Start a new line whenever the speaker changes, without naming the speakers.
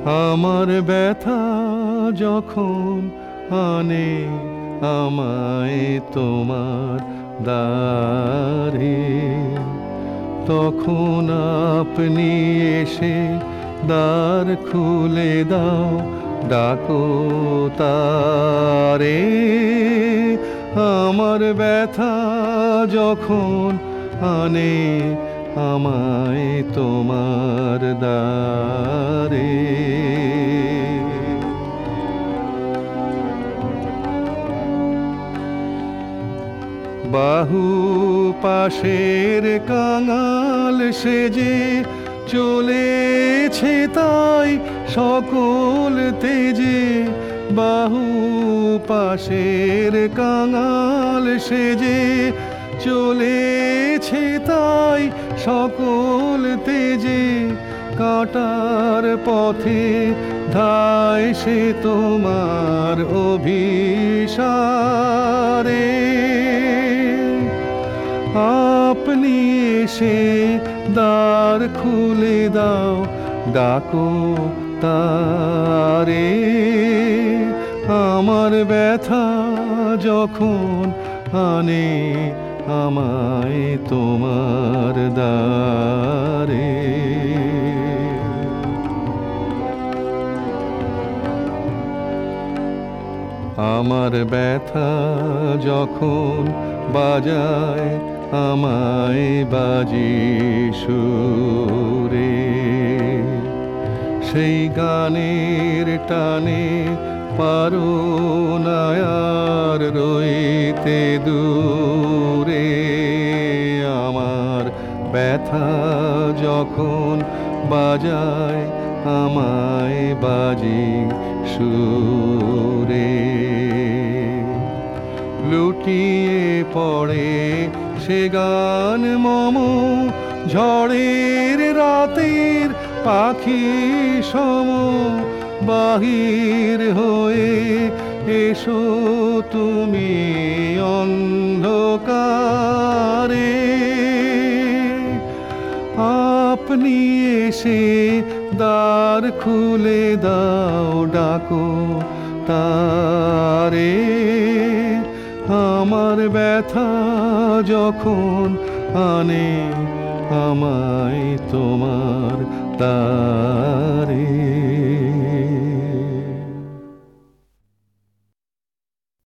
আমার ব্যথা যখন আনে আমায় তোমার দ্বারে, তখন আপনি এসে দ্বার খুলে দাও, ডাকো তারে। আমার ব্যথা যখন আনে আমায় তোমার দ্বারে। বাহু পাশের কাঙাল সেজে চলেছে তাই সকল তেজে, বাহু পাশের কাঙাল সেজে চলেছে তাই সকল তেজে, কাটার পথে ধায় সে তোমার অভিসারে। আপনি এসে দ্বার খুলে দাও, ডাকো তারে। আমার ব্যথা যখন আনে আমায় তোমার দ্বারে। আমার ব্যথা যখন বাজায় আমায় বাজি সুরে, সেই গানের টানে পারো না আর রইতে দূরে। আমার ব্যথা যখন বাজায় আমায় বাজি সুরে, লুটিয়ে পড়ে সে গান মম ঝড়ের রাতের পাখি সম। বাহির হয়ে এসো তুমি অন্ধকারে, আপনি এসে দ্বার খুলে দাও, ডাকো তারে। আমার ব্যথা যখন আনে আমায় তোমার দ্বারে।